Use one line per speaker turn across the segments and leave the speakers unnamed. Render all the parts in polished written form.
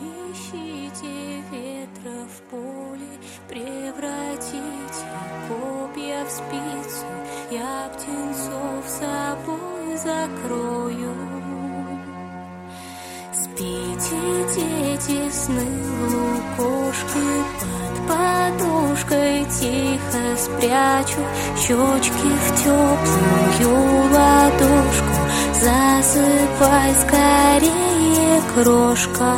ищите ветра в поле, превратите копья в спицу, я птенцов собой закрою. Спите, дети, сны лукошки, под подушкой тихо спрячу щечки в теплую ладошку. Засыпай скорее, крошка.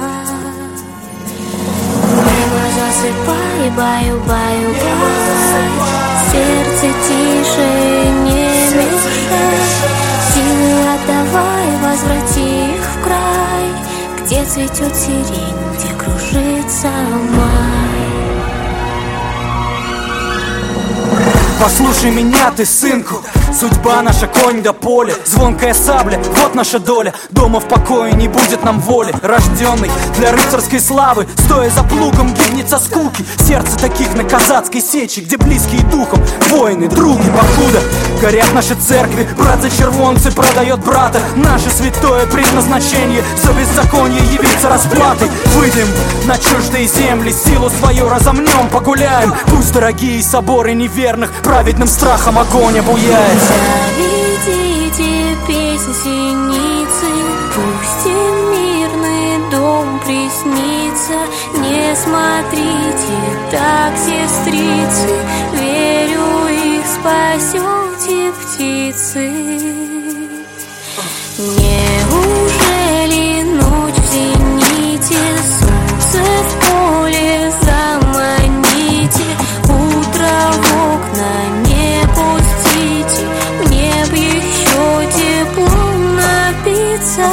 Небо засыпай, баю-баю-бай. Сердце тише, не мешай. Силы отдавай, возврати их в край, где цветет сирень, где кружится май.
Послушай меня, ты, сынку, судьба наша конь до поля, звонкая сабля, вот наша доля. Дома в покое не будет нам воли. Рожденный для рыцарской славы, стоя за плугом, гибнет со скуки. Сердце таких на казацкой сечи, где близкие духом воины, други. Покуда горят наши церкви, брат за червонцы продает брата. Наше святое предназначение, за беззаконие явиться расплатой. Выйдем на чуждые земли, силу свою разомнем, погуляем. Пусть дорогие соборы неверных праведным страхом огонь обуяет.
Заведите песнь синицы, пусть им мирный дом приснится. Не смотрите так, сестрицы, верю, их спасете, птицы. Неужели ночь в зените, солнце в поле заманите? Утро в окна не пустите, мне б еще теплом напиться.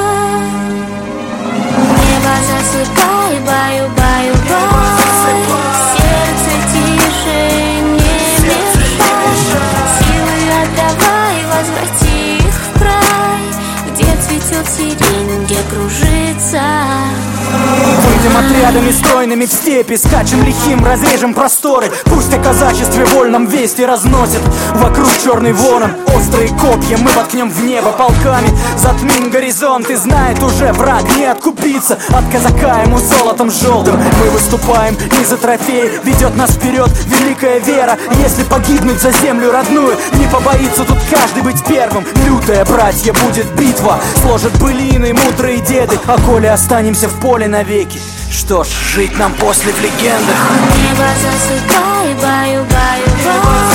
Небо засыпай, баю-баю-бай. Сердце тише, не мешай. Силы отдавай, возврати их в край, где цветет сирень, где кружится.
Выйдем отрядами стройными в степи, скачем лихим, разрежем просторы. Пусть о казачестве вольном вести разносит вокруг черный ворон. Острые копья мы воткнем в небо полками, затмим горизонт, и знает уже враг не откупиться от казака ему золотом желтым. Мы выступаем не за трофей, ведет нас вперед великая вера. Если погибнуть за землю родную, не побоится тут каждый быть первым. Лютая, братья, будет битва, сложат былины мудрые деды. А коли останемся в поле навеки, что ж, жить нам после в легендах.
Небо засыпай, баю-баю-бай.